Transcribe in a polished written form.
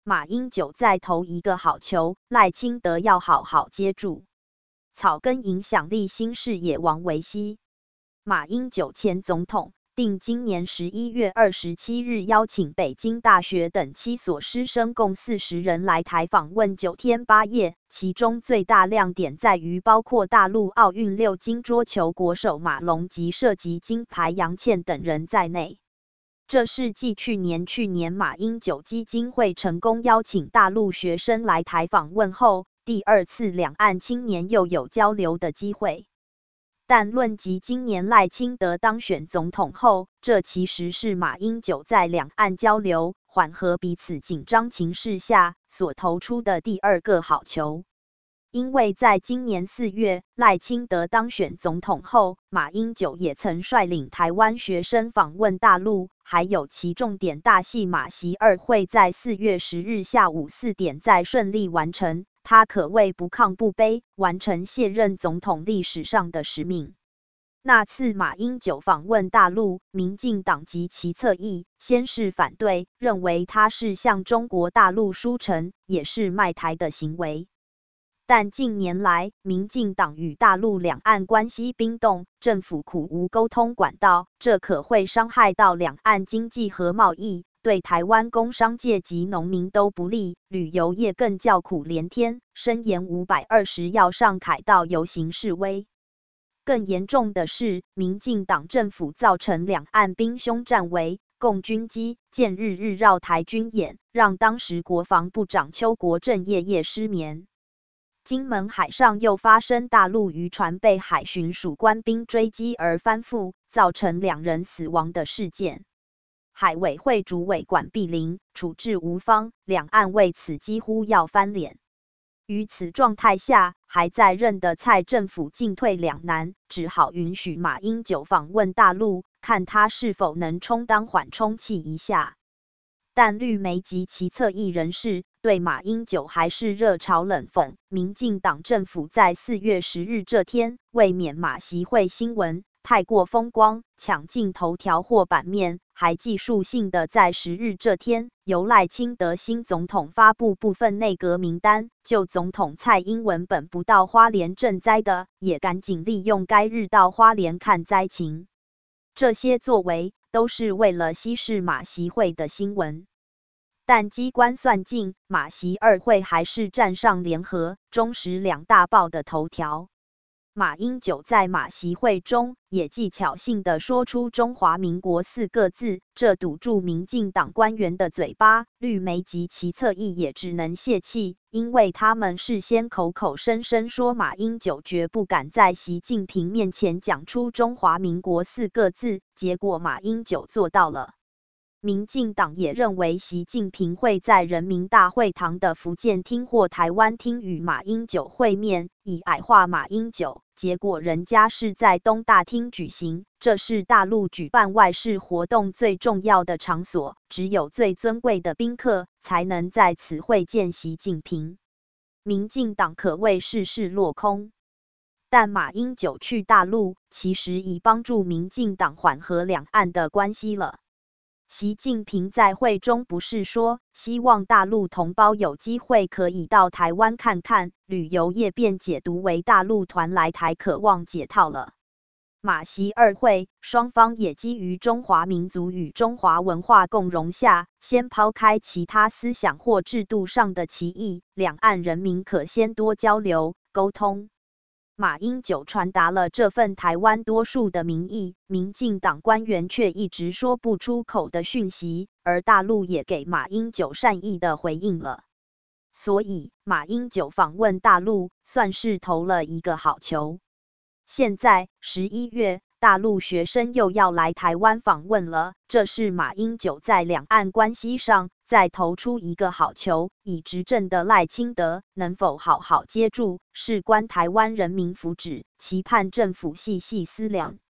马英九再投一个好球，赖清德要好好接住。草根影响力新视野王维希，马英九前总统定今年11月27日邀请北京大学等7所师生共40人来台访问9天8夜，其中最大亮点在于包括大陆奥运6金桌球国手马龙及射击金牌杨倩等人在内。这是继去年马英九基金会成功邀请大陆学生来台访问后，第二次两岸青年又有交流的机会。但论及今年赖清德当选总统后，这其实是马英九在两岸交流、缓和彼此紧张情势下所投出的第二个好球。因为在今年4月，赖清德当选总统后，马英九也曾率领台湾学生访问大陆，还有其重点大戏马习2会在4月10日下午4点再顺利完成，他可谓不亢不卑，完成卸任总统历史上的使命。那次马英九访问大陆，民进党及其侧翼先是反对，认为他是向中国大陆输诚，也是卖台的行为。但近年来，民进党与大陆两岸关系冰冻，政府苦无沟通管道，这可会伤害到两岸经济和贸易，对台湾工商界及农民都不利，旅游业更叫苦连天，声言520要上凯道游行示威。更严重的是，民进党政府造成两岸兵凶战危，共军机舰日日绕台军演，让当时国防部长邱国正夜夜失眠。金门海上又发生大陆渔船被海巡署官兵追击而翻覆，造成2人死亡的事件。海委会主委管碧玲处置无方，两岸为此几乎要翻脸。于此状态下，还在任的蔡政府进退两难，只好允许马英九访问大陆，看他是否能充当缓冲器一下。但绿媒及其侧翼人士对马英九还是热嘲冷讽。民进党政府在4月10日这天，为免马习会新闻太过风光，抢进头条或版面，还技术性的在10日这天，由赖清德新总统发布部分内阁名单，就总统蔡英文本不到花莲赈灾的，也赶紧利用该日到花莲看灾情。这些作为都是为了稀释马习会的新闻。但机关算尽，马习2会还是站上联合、中时2大报的头条。马英九在马习会中也技巧性地说出中华民国4个字，这堵住民进党官员的嘴巴，绿媒及其侧翼也只能泄气，因为他们事先口口声声说马英九绝不敢在习近平面前讲出中华民国4个字，结果马英九做到了。民进党也认为习近平会在人民大会堂的福建厅或台湾厅与马英九会面，以矮化马英九，结果人家是在东大厅举行，这是大陆举办外事活动最重要的场所，只有最尊贵的宾客才能在此会见习近平。民进党可谓事事落空。但马英九去大陆，其实已帮助民进党缓和两岸的关系了。习近平在会中不是说希望大陆同胞有机会可以到台湾看看，旅游业便解读为大陆团来台渴望解套了。马习2会，双方也基于中华民族与中华文化共荣下，先抛开其他思想或制度上的歧义，两岸人民可先多交流沟通。马英九传达了这份台湾多数的民意，民进党官员却一直说不出口的讯息，而大陆也给马英九善意的回应了。所以，马英九访问大陆算是投了一个好球。现在11月，大陆学生又要来台湾访问了，这是马英九在两岸关系上再投出一个好球，已执政的赖清德能否好好接住，事关台湾人民福祉，期盼政府细细思量。